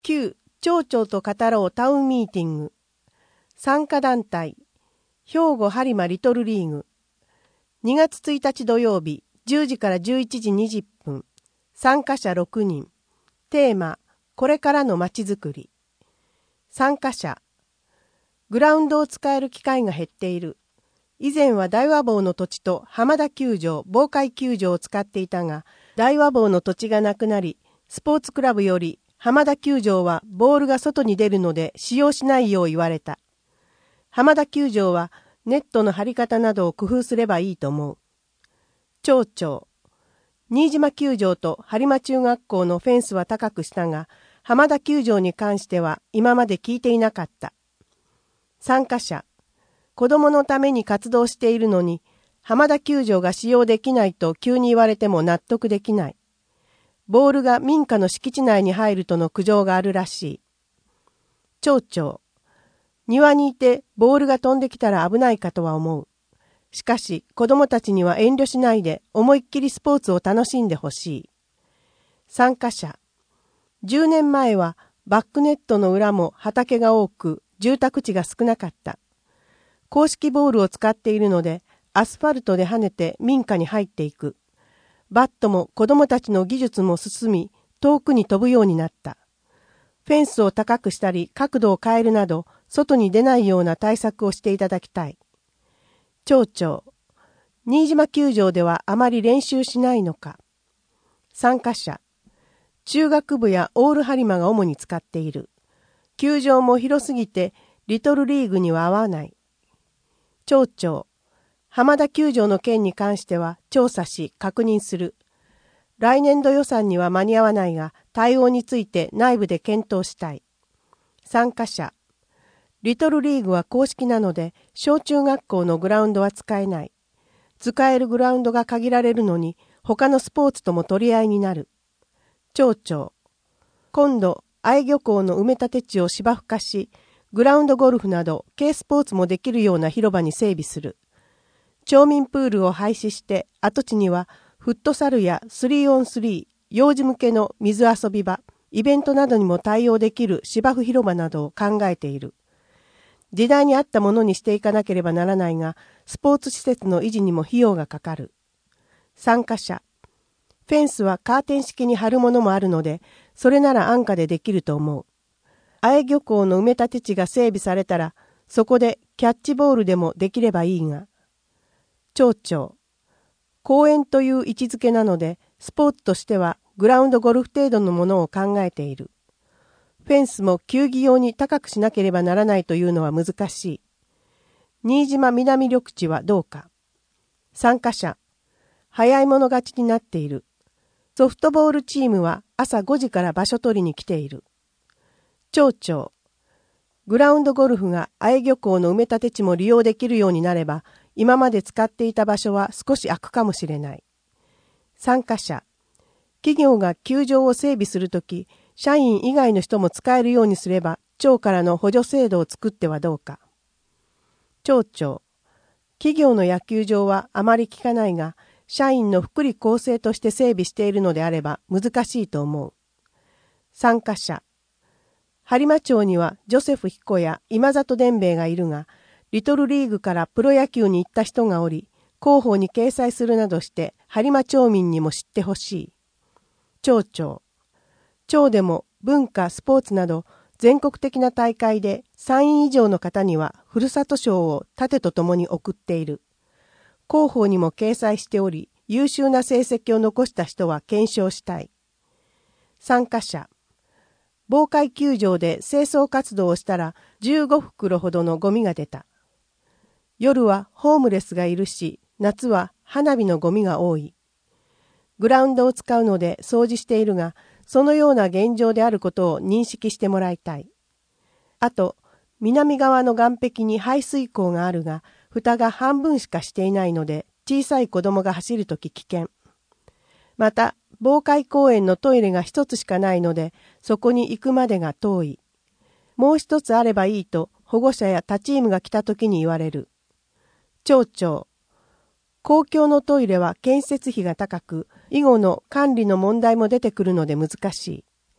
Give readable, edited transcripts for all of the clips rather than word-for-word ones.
旧町長と語ろうタウンミーティング。参加団体、兵庫播磨リトルリーグ。2月1日土曜日、10時から11時20分。参加者6人。テーマ、これからのまちづくり。参加者、グラウンドを使える機会が減っている。以前は大和坊の土地と浜田球場、防海球場を使っていたが、大和坊の土地がなくなり、スポーツクラブより浜田球場はボールが外に出るので使用しないよう言われた。浜田球場はネットの張り方などを工夫すればいいと思う。町長、新島球場と播磨中学校のフェンスは高くしたが、浜田球場に関しては今まで聞いていなかった。参加者、子供のために活動しているのに、浜田球場が使用できないと急に言われても納得できない。ボールが民家の敷地内に入るとの苦情があるらしい。町長、庭にいてボールが飛んできたら危ないかとは思う。しかし子供たちには遠慮しないで思いっきりスポーツを楽しんでほしい。参加者、10年前はバックネットの裏も畑が多く住宅地が少なかった。公式ボールを使っているのでアスファルトで跳ねて民家に入っていく。バットも子供たちの技術も進み、遠くに飛ぶようになった。フェンスを高くしたり、角度を変えるなど、外に出ないような対策をしていただきたい。町長、新島球場ではあまり練習しないのか。参加者、中学部やオール播磨が主に使っている。球場も広すぎて、リトルリーグには合わない。町長、浜田球場の件に関しては調査し確認する。来年度予算には間に合わないが対応について内部で検討したい。参加者、リトルリーグは公式なので小中学校のグラウンドは使えない。使えるグラウンドが限られるのに他のスポーツとも取り合いになる。町長、今度愛漁港の埋め立て地を芝生化し、グラウンドゴルフなど軽スポーツもできるような広場に整備する。町民プールを廃止して跡地にはフットサルや 3on3、幼児向けの水遊び場、イベントなどにも対応できる芝生広場などを考えている。時代に合ったものにしていかなければならないが、スポーツ施設の維持にも費用がかかる。参加者、フェンスはカーテン式に貼るものもあるので、それなら安価でできると思う。愛漁港の埋め立て地が整備されたら、そこでキャッチボールでもできればいいが。町長、公園という位置づけなので、スポーツとしてはグラウンドゴルフ程度のものを考えている。フェンスも球技用に高くしなければならないというのは難しい。新島南緑地はどうか。参加者、早い者勝ちになっている。ソフトボールチームは朝5時から場所取りに来ている。町長、グラウンドゴルフが愛漁港の埋め立て地も利用できるようになれば、今まで使っていた場所は少し空くかもしれない。参加者、企業が球場を整備するとき、社員以外の人も使えるようにすれば、町からの補助制度を作ってはどうか。町長、企業の野球場はあまり聞かないが、社員の福利厚生として整備しているのであれば難しいと思う。参加者、播磨町にはジョセフ彦や今里伝兵衛がいるが、リトルリーグからプロ野球に行った人がおり、広報に掲載するなどして播磨町民にも知ってほしい。町長、町でも文化、スポーツなど全国的な大会で3位以上の方にはふるさと賞を盾とともに贈っている。広報にも掲載しており、優秀な成績を残した人は顕彰したい。参加者、防海球場で清掃活動をしたら15袋ほどのゴミが出た。夜はホームレスがいるし、夏は花火のゴミが多い。グラウンドを使うので掃除しているが、そのような現状であることを認識してもらいたい。あと、南側の岸壁に排水溝があるが、蓋が半分しかしていないので、小さい子供が走るとき危険。また、防海公園のトイレが一つしかないので、そこに行くまでが遠い。もう一つあればいいと保護者や他チームが来たときに言われる。町長、公共のトイレは建設費が高く、以後の管理の問題も出てくるので難しい。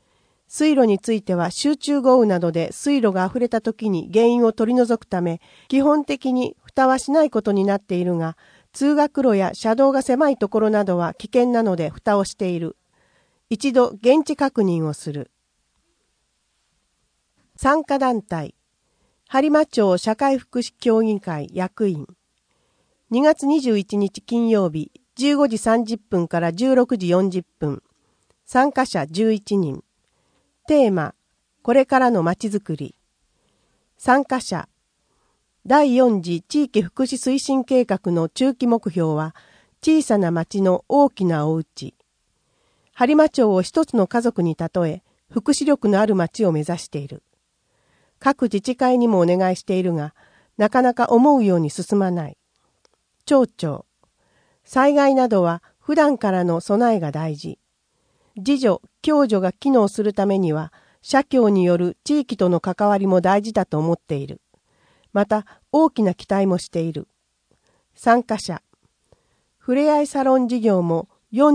水路については集中豪雨などで水路が溢れた時に原因を取り除くため、基本的に蓋はしないことになっているが、通学路や車道が狭いところなどは危険なので蓋をしている。一度現地確認をする。参加団体、播磨町社会福祉協議会役員。2月21日金曜日、15時30分から16時40分。参加者11人。テーマ、これからのまちづくり。参加者、第4次地域福祉推進計画の中期目標は、小さな町の大きなお家。播磨町を一つの家族に例え、福祉力のある町を目指している。各自治会にもお願いしているが、なかなか思うように進まない。町長、災害などは普段からの備えが大事。自助、共助が機能するためには、社協による地域との関わりも大事だと思っている。また、大きな期待もしている。参加者、ふれあいサロン事業も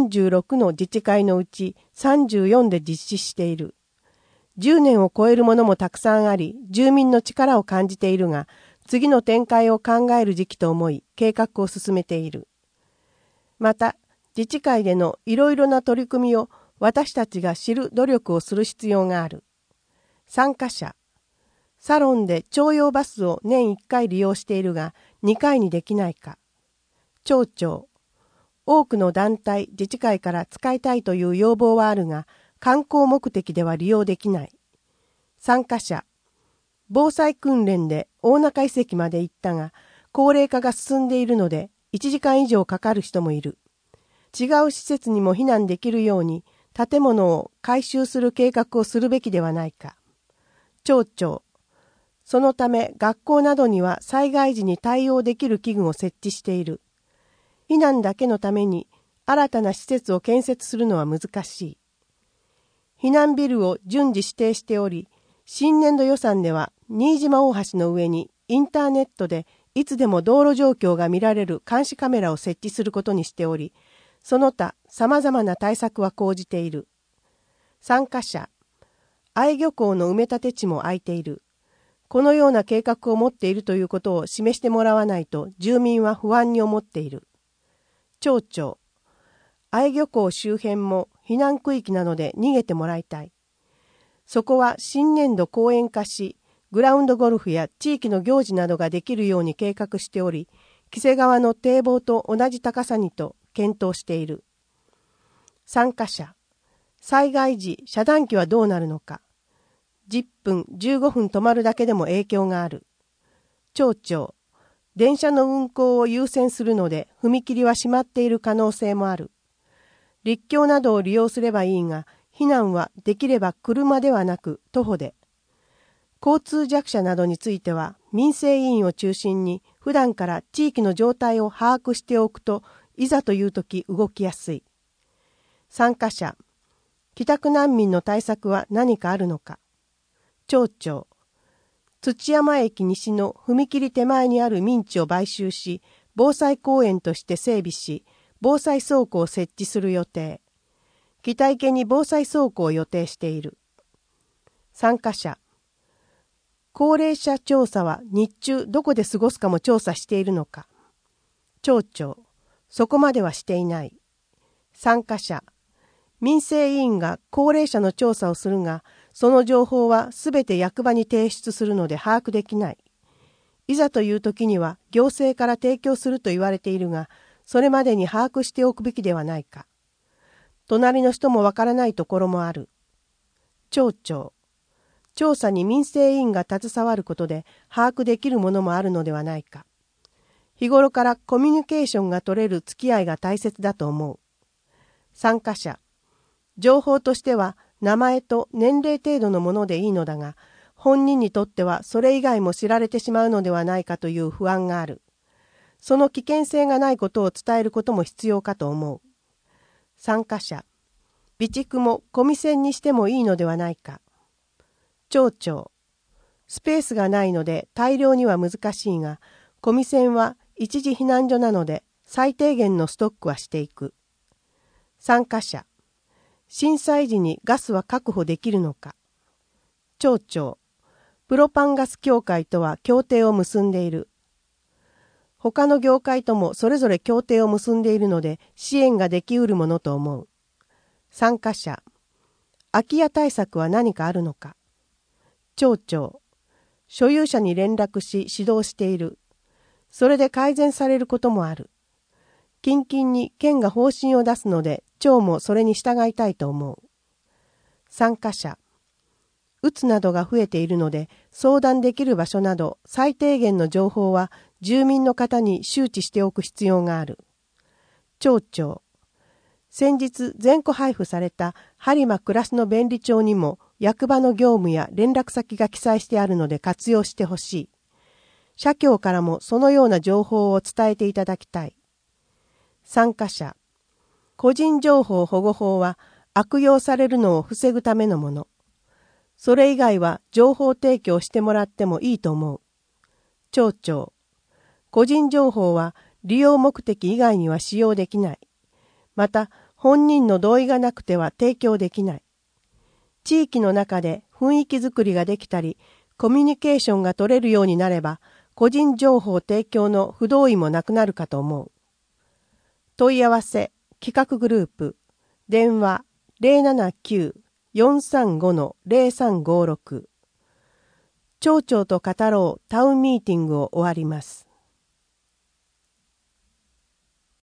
46の自治会のうち34で実施している。10年を超えるものもたくさんあり、住民の力を感じているが、次の展開を考える時期と思い、計画を進めている。また、自治会でのいろいろな取り組みを私たちが知る努力をする必要がある。参加者、サロンで徴用バスを年1回利用しているが、2回にできないか。町長、多くの団体、自治会から使いたいという要望はあるが、観光目的では利用できない。参加者、防災訓練で大中遺跡まで行ったが、高齢化が進んでいるので、1時間以上かかる人もいる。違う施設にも避難できるように、建物を改修する計画をするべきではないか。町長、そのため学校などには災害時に対応できる器具を設置している。避難だけのために新たな施設を建設するのは難しい。避難ビルを順次指定しており、新年度予算では新島大橋の上にインターネットでいつでも道路状況が見られる監視カメラを設置することにしており、その他様々な対策は講じている。参加者、愛漁港の埋め立て地も空いている。このような計画を持っているということを示してもらわないと住民は不安に思っている。町長、愛漁港周辺も避難区域なので逃げてもらいたい。そこは新年度公園化し、グラウンドゴルフや地域の行事などができるように計画しており、黄瀬川の堤防と同じ高さにと検討している。参加者、災害時遮断機はどうなるのか。10分、15分止まるだけでも影響がある。町長、電車の運行を優先するので踏切は閉まっている可能性もある。陸橋などを利用すればいいが、避難はできれば車ではなく徒歩で。交通弱者などについては民生委員を中心に普段から地域の状態を把握しておくといざという時動きやすい。参加者、帰宅難民の対策は何かあるのか。町長、土山駅西の踏切手前にある民地を買収し、防災公園として整備し、防災倉庫を設置する予定。北池に防災倉庫を予定している。参加者、高齢者調査は日中どこで過ごすかも調査しているのか。町長、そこまではしていない。参加者、民生委員が高齢者の調査をするが、その情報はすべて役場に提出するので把握できない。いざという時には行政から提供すると言われているが、それまでに把握しておくべきではないか。隣の人もわからないところもある。町長、調査に民生委員が携わることで把握できるものもあるのではないか。日頃からコミュニケーションが取れる付き合いが大切だと思う。参加者、情報としては名前と年齢程度のものでいいのだが、本人にとってはそれ以外も知られてしまうのではないかという不安がある。その危険性がないことを伝えることも必要かと思う。参加者、備蓄もコミセンにしてもいいのではないか。町長、スペースがないので大量には難しいが、コミセンは一時避難所なので最低限のストックはしていく。参加者、 震災時にガスは確保できるのか。町長、プロパンガス協会とは協定を結んでいる。他の業界ともそれぞれ協定を結んでいるので支援ができうるものと思う。参加者、空き家対策は何かあるのか。町長、所有者に連絡し指導している。それで改善されることもある。近々に県が方針を出すので町もそれに従いたいと思う。参加者、うつなどが増えているので相談できる場所など最低限の情報は住民の方に周知しておく必要がある。町長、先日全戸配布された播磨暮らしの便利帳にも役場の業務や連絡先が記載してあるので活用してほしい。社協からもそのような情報を伝えていただきたい。参加者、個人情報保護法は悪用されるのを防ぐためのもの。それ以外は情報提供してもらってもいいと思う。町長、個人情報は利用目的以外には使用できない。また、本人の同意がなくては提供できない。地域の中で雰囲気づくりができたり、コミュニケーションが取れるようになれば、個人情報提供の不同意もなくなるかと思う。問い合わせ、企画グループ、電話 079-435-0356。町長と語ろうタウンミーティングを終わります。